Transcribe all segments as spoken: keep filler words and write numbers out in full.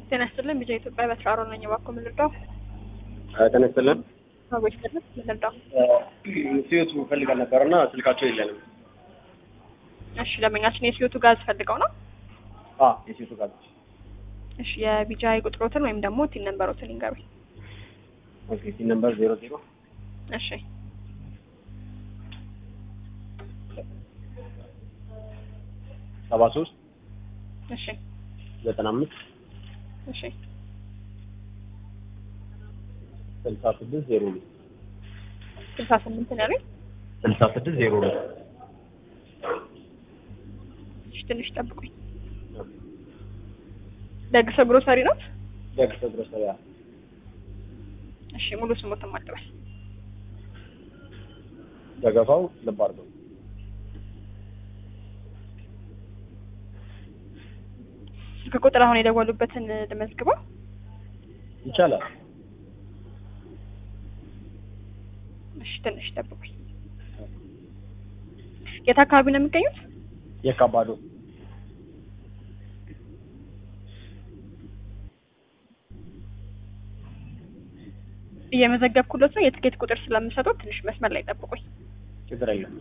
ጤና ይስጥልን ቢጃ ኢትዮጵያ በትራሮ ነኝ ባኮ ምልዳው ጤና ይስጥልን አጎሽ ከደስ ምልዳው ሲዮቱ ፈልጋ ነበርና ስልካቸው የለንም። እሺ ለማንኛችን የሲዮቱ ጋዝ ፈልገው ነው? አዎ የሲዮቱ ጋዝ። እሺ የቢጃ ቁጥሮትን ወይም ደግሞ ቲን ነምበሮትን ይንገሩኝ። ኦኬ ቲን ነምበር ዜሮ ዜሮ እሺ ሰባ ሶስት እሺ ዘጠና አምስት እሺ ስልሳ ስድስት ዜሮ ሁለት ስልሳ ስምንት ነው ያለኝ። ስልሳ ስድስት ዜሮ ሁለት እሺ ትንሽ ጠብቁኝ። ደግሰ ግሮሰሪ ነው? ደግሰ ግሮሰሪ። እሺ ሙሉ ስሙትን ማጥበል ደገፋው ልብ አድርገው። ስልክ ቁጥር አሁን የደወሉበትን ልመዝግበው ይቻላል? እሺ ትንሽ ጠብቁኝ። የት አካባቢ ነው የሚገኙት? የካባዶ። እየመዘገብኩለት ነው። የትኬት ቁጥር ስለምሰጠው ትንሽ መስመር ላይ ጠብቁኝ። ችግር የለም።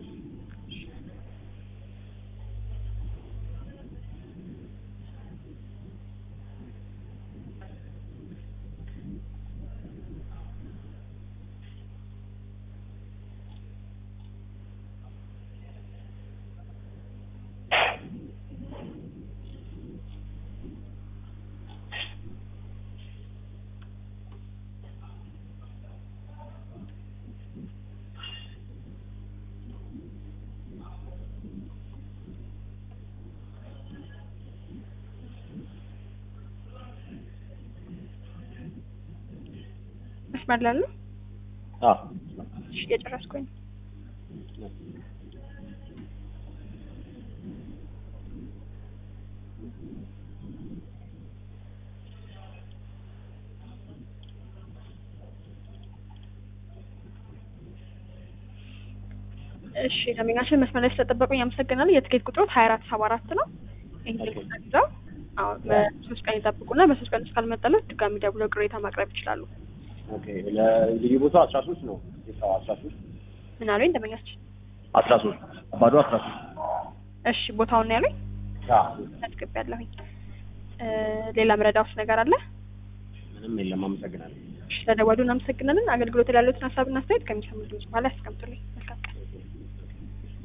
መስመር ላይ ነው? አዎ እሺ የጨረስኩኝ። እሺ ለማንኛውም መስመር ላይ ስለጠበቁኝ አመሰግናለሁ። የትኬት ቁጥሩ ሀያ አራት ሰባ አራት ነው። ይሄን ቁጥር አዎ በሶስት ቀን ይጠብቁና በሶስት ቀን እስካልመጣለት ድጋሚ ደውለው ቅሬታ ማቅረብ ይችላሉ። ኦኬ ለልዩ ቦታው አስራ ሶስት ነው። የታው አስራ ሶስት ምን አሉኝ እንደመኛችሁ? አስራ ሶስት ባዶ አስራ ሶስት እሺ ቦታውን ነው ያሉኝ? አዎ አስገባለሁኝ። ሌላ ምረዳውስ ነገር አለ? ምንም የለም። አመሰግናለሁ። እሺ ለደወሉን አመሰግናለን። አገልግሎት ላይ ያሉትን ሀሳብና አስተያየት ከሚሰሙት ድምጽ በኋላ ያስቀምጡልኝ።